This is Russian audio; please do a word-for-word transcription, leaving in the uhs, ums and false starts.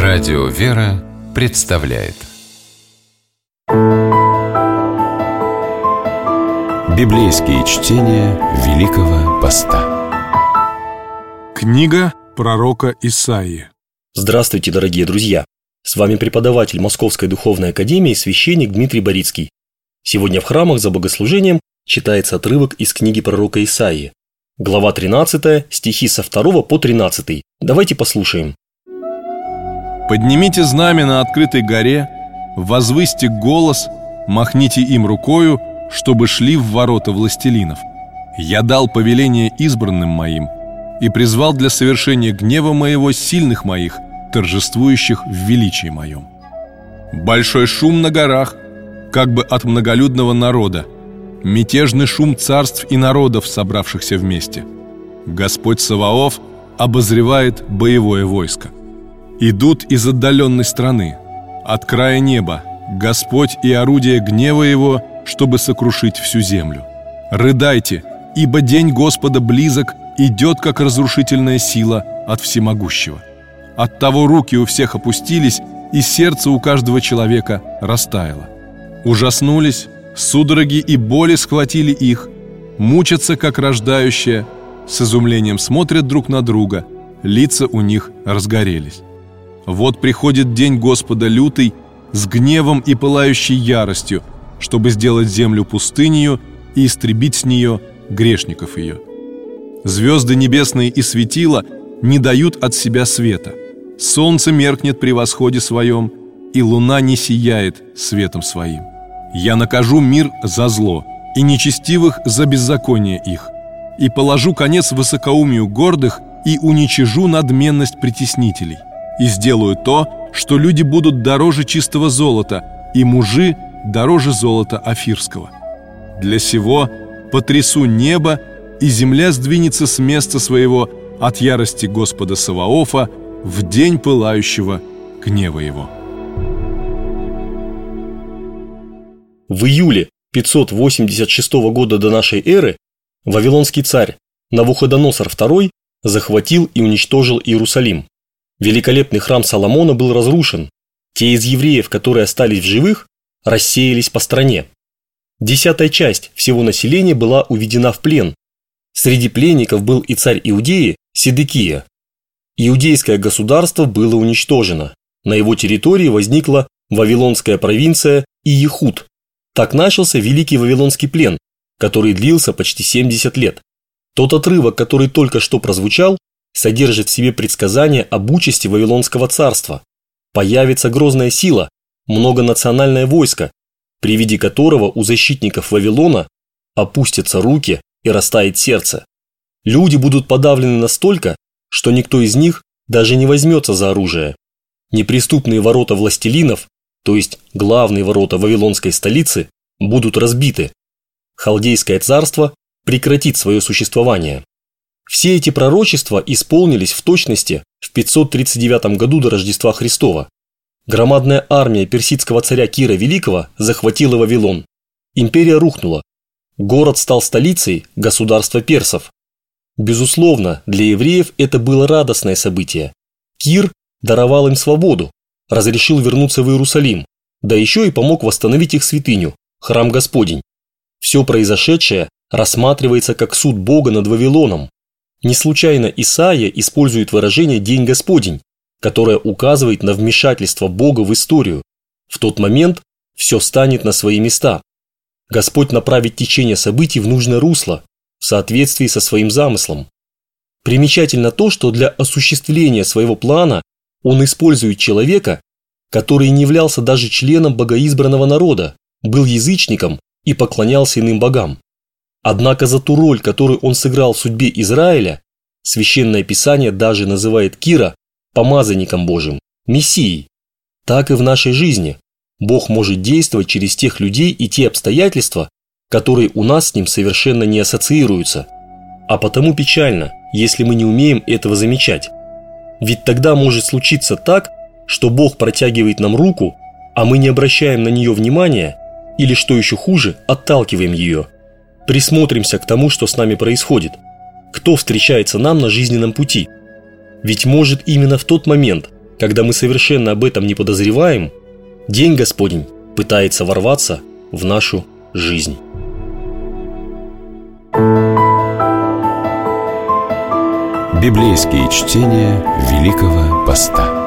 Радио «Вера» представляет Библейские чтения Великого Поста. Книга пророка Исаии. Здравствуйте, дорогие друзья! С вами преподаватель Московской Духовной Академии, священник Дмитрий Борицкий. Сегодня в храмах за богослужением читается отрывок из книги пророка Исаии. Глава тринадцатая, стихи со второго по тринадцатый. Давайте послушаем. «Поднимите знамя на открытой горе, возвысьте голос, махните им рукою, чтобы шли в ворота властелинов. Я дал повеление избранным моим и призвал для совершения гнева моего сильных моих, торжествующих в величии моем. Большой шум на горах, как бы от многолюдного народа, мятежный шум царств и народов, собравшихся вместе. Господь Саваоф обозревает боевое войско. Идут из отдаленной страны, от края неба, Господь и орудие гнева Его, чтобы сокрушить всю землю. Рыдайте, ибо день Господа близок, идет, как разрушительная сила от всемогущего. Оттого руки у всех опустились, и сердце у каждого человека растаяло. Ужаснулись, судороги и боли схватили их, мучатся, как рождающие, с изумлением смотрят друг на друга, лица у них разгорелись. Вот приходит день Господа лютый, с гневом и пылающей яростью, чтобы сделать землю пустынью и истребить с нее грешников ее. Звезды небесные и светила не дают от себя света. Солнце меркнет при восходе своем, и луна не сияет светом своим. Я накажу мир за зло, и нечестивых за беззаконие их, и положу конец высокоумию гордых, и уничижу надменность притеснителей. И сделаю то, что люди будут дороже чистого золота, и мужи дороже золота офирского. Для сего потрясу небо, и земля сдвинется с места своего от ярости Господа Саваофа в день пылающего гнева его». В июле пятьсот восемьдесят шестого года до нашей эры вавилонский царь Навуходоносор второй захватил и уничтожил Иерусалим. Великолепный храм Соломона был разрушен. Те из евреев, которые остались в живых, рассеялись по стране. Десятая часть всего населения была уведена в плен. Среди пленников был и царь Иудеи Седекия. Иудейское государство было уничтожено. На его территории возникла вавилонская провинция Иехуд. Так начался Великий Вавилонский плен, который длился почти семьдесят лет. Тот отрывок, который только что прозвучал, содержит в себе предсказание об участи Вавилонского царства. Появится грозная сила, многонациональное войско, при виде которого у защитников Вавилона опустятся руки и растает сердце. Люди будут подавлены настолько, что никто из них даже не возьмется за оружие. Неприступные ворота властелинов, то есть главные ворота вавилонской столицы, будут разбиты. Халдейское царство прекратит свое существование. Все эти пророчества исполнились в точности в пятьсот тридцать девятом году до Рождества Христова. Громадная армия персидского царя Кира Великого захватила Вавилон. Империя рухнула. Город стал столицей государства персов. Безусловно, для евреев это было радостное событие. Кир даровал им свободу, разрешил вернуться в Иерусалим, да еще и помог восстановить их святыню, храм Господень. Все произошедшее рассматривается как суд Бога над Вавилоном. Не случайно Исаия использует выражение «День Господень», которое указывает на вмешательство Бога в историю. В тот момент все станет на свои места. Господь направит течение событий в нужное русло, в соответствии со своим замыслом. Примечательно то, что для осуществления своего плана Он использует человека, который не являлся даже членом богоизбранного народа, был язычником и поклонялся иным богам. Однако за ту роль, которую он сыграл в судьбе Израиля, Священное Писание даже называет Кира помазанником Божьим, Мессией. Так и в нашей жизни Бог может действовать через тех людей и те обстоятельства, которые у нас с Ним совершенно не ассоциируются. А потому печально, если мы не умеем этого замечать. Ведь тогда может случиться так, что Бог протягивает нам руку, а мы не обращаем на нее внимания или, что еще хуже, отталкиваем ее. Присмотримся к тому, что с нами происходит. Кто встречается нам на жизненном пути? Ведь может именно в тот момент, когда мы совершенно об этом не подозреваем, День Господень пытается ворваться в нашу жизнь. Библейские чтения Великого Поста.